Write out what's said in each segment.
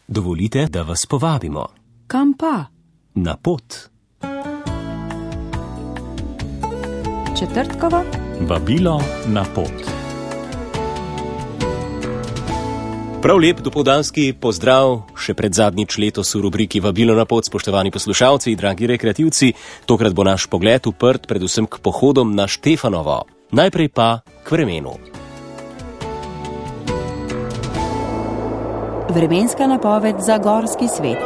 Dovolite, da vas povabimo. Kam pa? Na pot. Četrtkovo? Vabilo na pot. Prav lep dopoldanski pozdrav še pred zadnjič letos v rubriki Vabilo na pot, spoštovani poslušalci, dragi rekreativci. Tokrat bo naš pogled uprt predvsem k pohodom na Štefanovo. Najprej pa k vremenu. Vremenska napoved za gorski svet.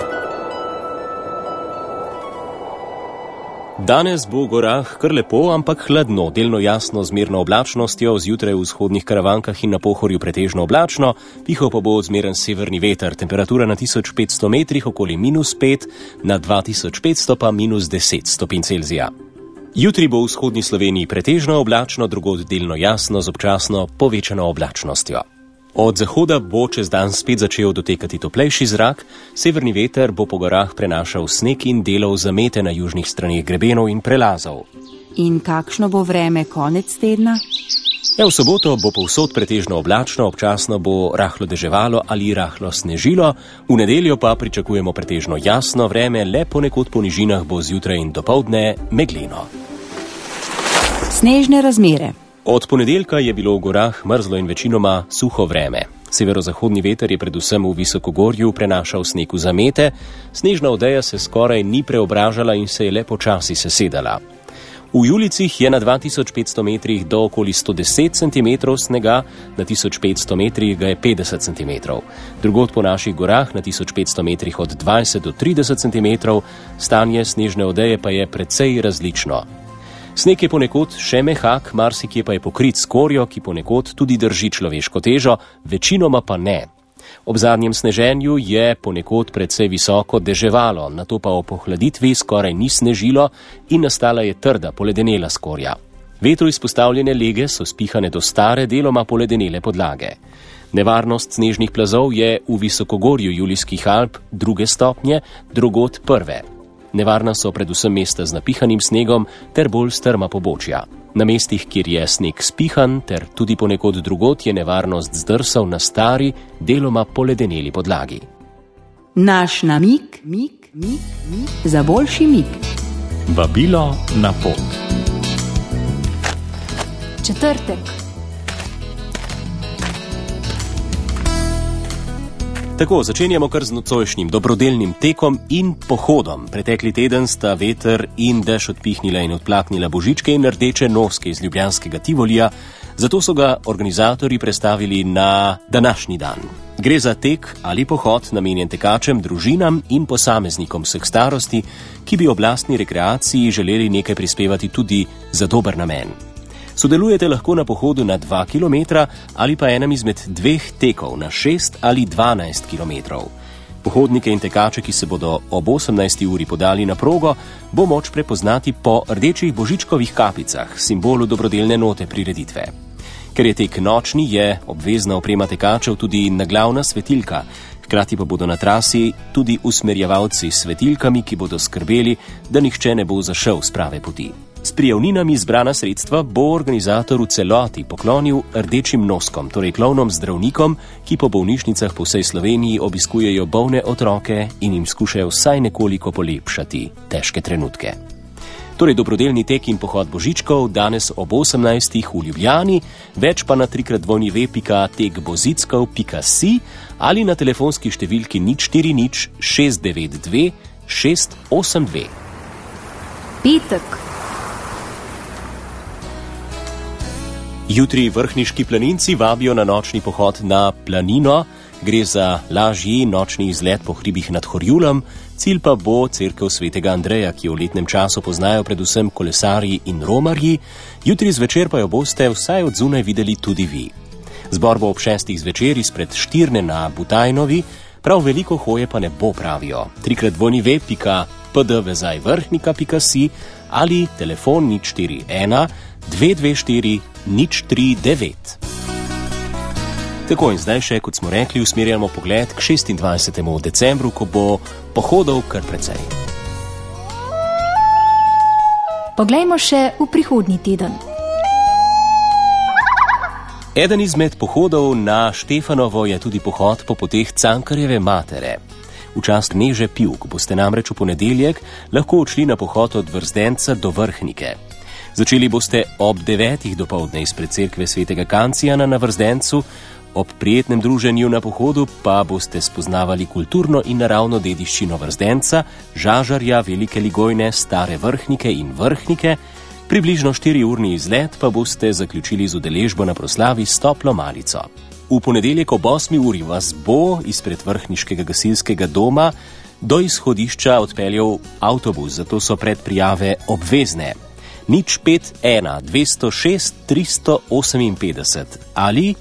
Danes bo v gorah kar lepo, ampak hladno, delno jasno z mirno oblačnostjo, zjutraj v vzhodnih Karavankah in na Pohorju pretežno oblačno, pihal pa bo zmeren severni veter, temperatura na 1500 metrih okoli -5, na 2500 pa -10 stopinj Celzija. Jutri bo v vzhodni Sloveniji pretežno oblačno, drugod delno jasno z občasno povečano oblačnostjo. Od zahoda bo čez dan spet začel dotekati toplejši zrak, severni veter bo po gorah prenašal sneg in delal zamete na južnih straneh grebenov in prelazov. In kakšno bo vreme konec tedna? V soboto bo povsod pretežno oblačno, občasno bo rahlo deževalo ali rahlo snežilo, v nedeljo pa pričakujemo pretežno jasno vreme, le ponekod po nižinah bo zjutraj in dopoldne megleno. Snežne razmere. Od ponedeljka je bilo v gorah mrzlo in večinoma suho vreme. Severozahodni veter je predvsem v visokogorju prenašal sneg v zamete, snežna odeja se skoraj ni preobražala in se je le počasi sesedala. V Julicih je na 2500 metrih do okoli 110 cm snega, na 1500 metrih ga je 50 cm. Drugod po naših gorah na 1500 metrih od 20 do 30 cm, stanje snežne odeje pa je precej različno. Sneg je ponekod še mehak, marsikje pa je pokrit s skorjo, ki ponekod tudi drži človeško težo, večinoma pa ne. Ob zadnjem sneženju je ponekod precej visoko deževalo, nato pa ob ohladitvi skoraj ni snežilo in nastala je trda, poledenela skorja. Vetru izpostavljene lege so spihane do stare, deloma poledenele podlage. Nevarnost snežnih plazov je v visokogorju Julijskih Alp 2. stopnje, drugod 1. Nevarna so predvsem mesta z napihanim snegom ter bolj strma pobočja. Na mestih, kjer je sneg spihan ter tudi ponekod drugod, je nevarnost zdrsov na stari, deloma poledeneli podlagi. Naš namig za boljši mig. Vabilo na pot. Četrtek. Tako, začenjamo kar z nocojšnjim dobrodelnim tekom in pohodom. Pretekli teden sta veter in dež odpihnila in odplaknila božičke in rdeče noske iz ljubljanskega Tivolija, zato so ga organizatorji prestavili na današnji dan. Gre za tek ali pohod namenjen tekačem, družinam in posameznikom vseh starosti, ki bi ob lastni rekreaciji želeli nekaj prispevati tudi za dober namen. Sodelujete lahko na pohodu na 2 km ali pa enem izmed 2 tekov na 6 ali 12 km. Pohodnike in tekače, ki se bodo ob 18. uri podali na progo, bo moč prepoznati po rdečih božičkovih kapicah, simbolu dobrodelne note prireditve. Ker je tek nočni, je obvezna oprema tekačev tudi naglavna svetilka, hkrati pa bodo na trasi tudi usmerjevalci s svetilkami, ki bodo skrbeli, da nihče ne bo zašel s prave poti. S prijavninami zbrana sredstva bo organizator v celoti poklonil rdečim noskom, torej klovnom zdravnikom, ki po bolnišnicah po vsej Sloveniji obiskujejo bolne otroke in jim skušajo vsaj nekoliko polepšati težke trenutke. Torej dobrodelni tek in pohod božičkov danes ob 18. v Ljubljani, več pa na www.tekbozickov.si ali na telefonski številki 040 692 682. Petek. Jutri vrhniški planinci vabijo na nočni pohod na planino. Gre za lažji nočni izlet po hribih nad Horjulom, cilj pa bo cerkev svetega Andreja, ki jo v letnem času poznajo predvsem kolesarji in romarji. Jutri zvečer pa jo boste vsaj od zunaj videli tudi vi. Zbor bo ob 6. zvečer izpred Štirne na Butajnovi, prav veliko hoje pa ne bo, pravijo. 3x2pdvezajvrhnika.si ali telefon 041 224 039. Tako in zdaj še, kot smo rekli, usmerjamo pogled k 26. decembru, ko bo pohodov kar precej. Poglejmo še v prihodnji teden. Eden izmed pohodov na Štefanovo je tudi pohod po poteh Cankarjeve matere. V čast kneže Pivk boste namreč v ponedeljek lahko odšli na pohod od Vrzdenca do Vrhnike. Začeli boste ob 9. dopoldne izpred cerkve svetega Kancijana na Vrzdencu, ob prijetnem druženju na pohodu pa boste spoznavali kulturno in naravno dediščino Vrzdenca, Žažarja, Velike Ligojne, Stare Vrhnike in Vrhnike. Približno 4-urni izlet pa boste zaključili z udeležbo na proslavi s toplo malico. V ponedeljek ob 8. uri vas bo izpred vrhniškega gasilskega doma do izhodišča odpeljal avtobus, zato so predprijave obvezne. 051 206 358 ali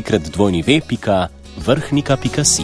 www.vrhnika.si.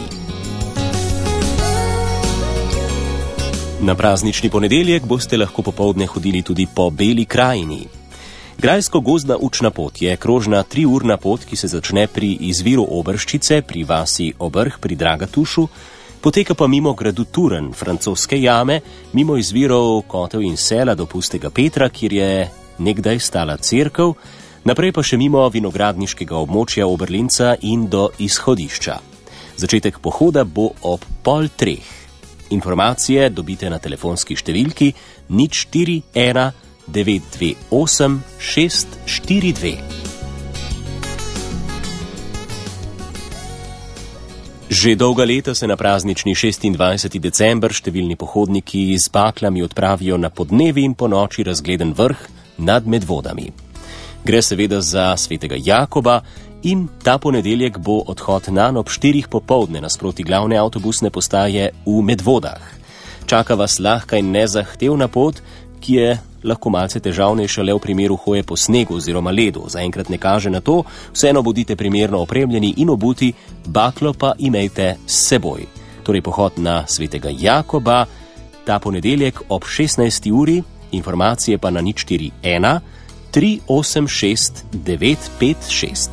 Na praznični ponedeljek boste lahko popoldne hodili tudi po Beli krajini. Grajsko-gozdna učna pot je krožna 3-urna pot, ki se začne pri izviru Obrščice, pri vasi Obrh pri Dragatušu, poteka pa mimo gradu Turen, francoske jame, mimo izvirov Kotev in Sela do Pustega Petra, kjer je nekdaj stala cerkev, naprej pa še mimo vinogradniškega območja Oberlinca in do izhodišča. Začetek pohoda bo ob 2:30. Informacije dobite na telefonski številki 041 928 642. Že dolga leta se na praznični 26. december številni pohodniki z baklami odpravijo na podnevi in po noči razgleden vrh nad Medvodami. Gre seveda za svetega Jakoba in ta ponedeljek bo odhod nanj ob 4. popoldne nasproti glavne avtobusne postaje v Medvodah. Čaka vas lahka in nezahtevna pot, ki je lahko malce težavnejša le v primeru hoje po snegu oziroma ledu. Zaenkrat ne kaže na to, vseeno bodite primerno opremljeni in obuti, baklo pa imejte s seboj. Torej pohod na svetega Jakoba ta ponedeljek ob 16. uri, informacije pa na 041 386 956.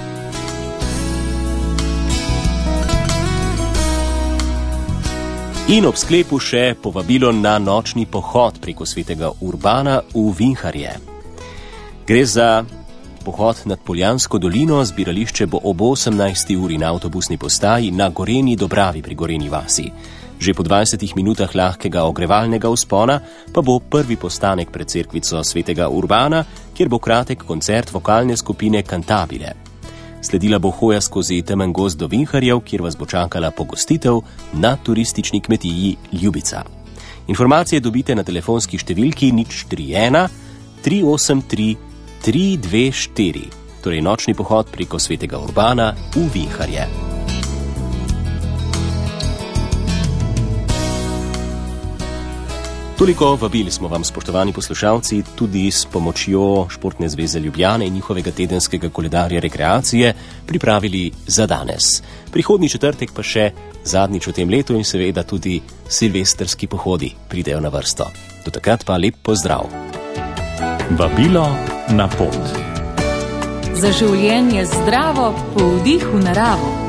In ob sklepu še povabilo na nočni pohod preko svetega Urbana v Vinharje. Gre za pohod nad Poljansko dolino, zbirališče bo ob 18. uri na avtobusni postaji na Goreni Dobravi pri Goreni vasi. Že po 20 minutah lahkega ogrevalnega vzpona pa bo prvi postanek pred cerkvico svetega Urbana, kjer bo kratek koncert vokalne skupine Cantabile. Sledila bo hoja skozi temen gozd do Vinharjev, kjer vas bo čakala pogostitev na turistični kmetiji Ljubica. Informacije dobite na telefonski številki 041 383 324, torej nočni pohod preko svetega Urbana v Vinharje. Toliko vabil smo vam, spoštovani poslušalci, tudi s pomočjo Športne zveze Ljubljane in njihovega tedenskega koledarja rekreacije pripravili za danes. Prihodnji četrtek pa še zadnjič v tem letu in seveda tudi silvestrski pohodi pridejo na vrsto. Do takrat pa lep pozdrav. Vabilo na pot. Za življenje zdravo, po vdihu naravo.